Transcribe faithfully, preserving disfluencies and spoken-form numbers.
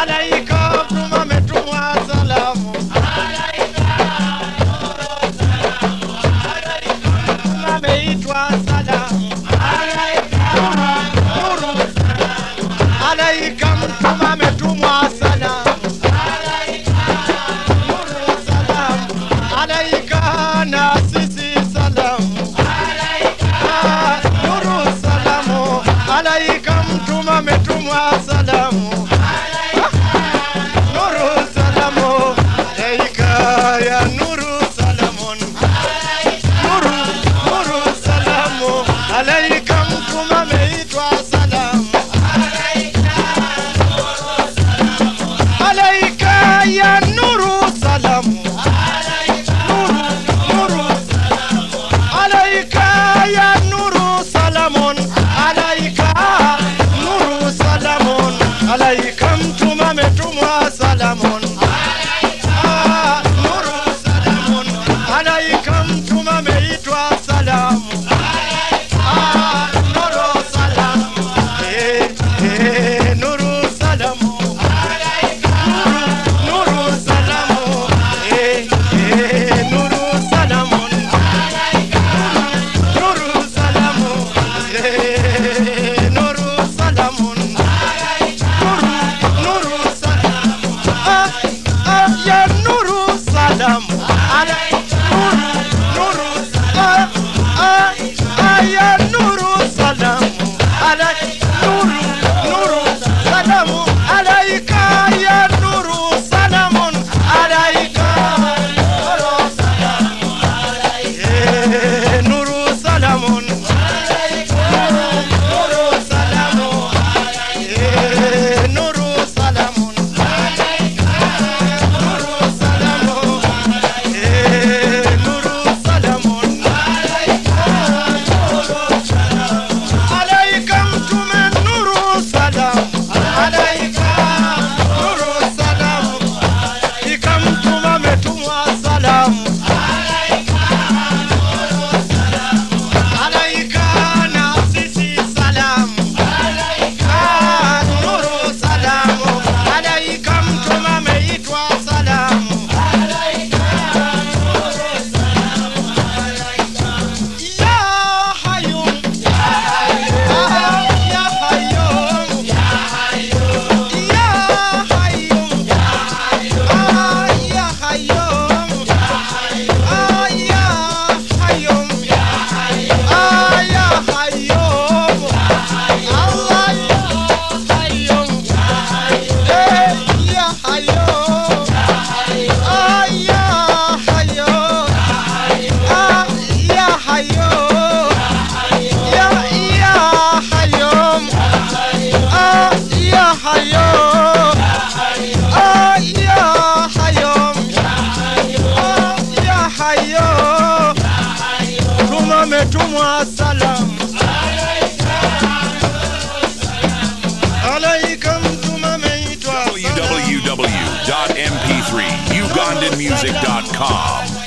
malaika mtume ametumwa salamu, ameitwa salamu, malaika mtume ametumwa salamu, malaika na sisi salamu, nuru salamu, malaika mtume ametumwa salamu, nuru salamu, malaika ya nuru salamun, nuru nuru salamu, malaika mtume ameitwa salamu, malaika ya nuru salamu, nuru malaika ya nuru salamun, malaika nuru salamun, malaika mtume ametumwa salamun, ah, nuru salamun, malaika mtume ameitwa salamu, ah, nuru salamu, eh, eh, nuru salamu, nuru, nuru salamu, eh, eh, nuru salamun, nuru salamu, eh, nuru salamun, nuru, nuru salamu, ah, ah, ya nuru salamu, ala, nuru, nuru, ah, ah, ah, ya nuru salamu, ala, nuru, nuru salamu, alaika ya nuru salamun, alaika nuru salamu, eh, nuru salamun, nuru salamu, eh, nuru salamun, nuru salamu, eh, nuru salamun, alaika mtume nuru salamu, alaika nuru salamu, alaika mtume ametumwa salamu, alaika na sisi salamu, ah, nuru salamu, alaika mtume ameitwa salamu, ya hayyum, ah, ya hayyum, ya hayyum, ah, ya hayyum, ah, ya hayyum, ah, ya hayyum, Allah ya hayyum, eh, ya hayyum, ah, ya hayyum, ah, ya hayyum, ya ya hayyum, ah, ya hayyum, ah, ya hayyum, ah, ya hayyum, mtume ametumwa salamu, alaika mtume ameitwa salamu. w w w dot m p three ugandan music dot com